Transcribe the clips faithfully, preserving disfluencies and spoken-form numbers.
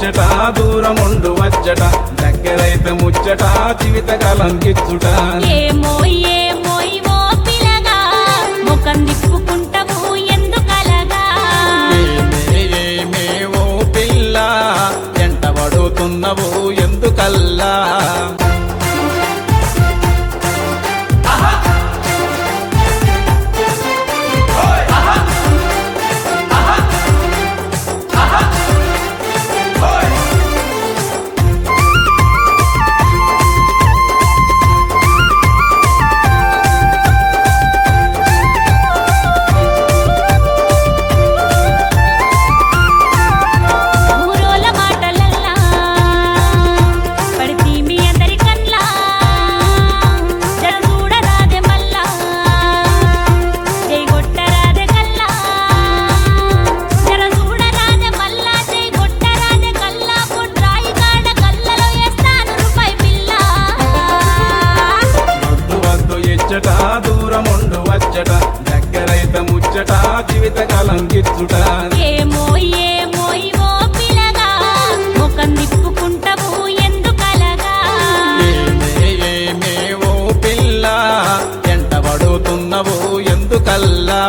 ఇచ్చట దూరముండు వచ్చట దగ్గరైతే ముచ్చట జీవితకాలం గిచ్చుట ఏమో ఏమో ఓ పిల్లగా ముఖం తిప్పుకుంటావు ఎందుకలగా ఏమే ఏమే ఓ పిల్ల ఎంట పడుతున్నవు ఎందుకల్లా ఊరోల మాటలల్లా పడితి మీ అందరి కల్లా జర చూడరాదే మల్లా జై కొట్టరాదే కల్లా జర చూడరాదే మల్లా జై కొట్టరాదే కల్లా పుట్రాయి కాడ కల్లలో వేస్తాను రూపాయి పిల్ల వద్దు వద్దు ఇచ్చట దూరముండు వచ్చట దగ్గరైతే ముచ్చట జీవితకాలం గిచ్చుట ఏమో ఏమో ఓ పిల్లగా ముఖం తిప్పుకుంటావు ఎందుకలగా ఏమే ఏమే ఓ పిల్ల ఎంట పడుతున్నవు ఎందుకల్లా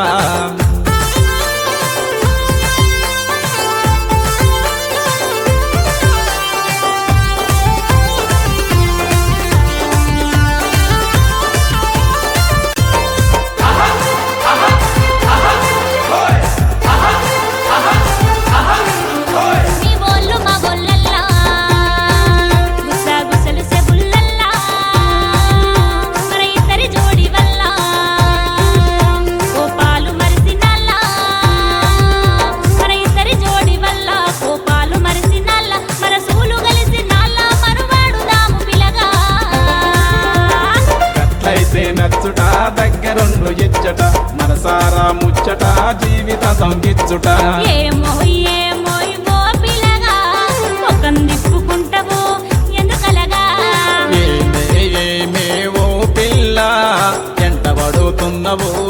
మీ బోళ్ళు మా బోళ్ళల్లా గుసా గుసలు సెబుల్లల్లా మన ఇద్దరి జోడి వల్ల కోపాలు మరిసినల్లా మన ఇద్దరి జోడి వల్ల కోపాలు మరిసినల్లా మన సూలు కలిసినల్లా మరువాడుదాము పిలగా గట్లయితే నచ్చుట దగ్గరుండు ఇచ్చట మనసారా ముచ్చట జీవిత సంగిచ్చుట ఏమో ఏమో ఓ పిలగా ముఖం తిప్పుకుంటావు ఎందుకలగా ఏమే ఏమే ఓ పిల్ల ఎంట పడుతున్నవు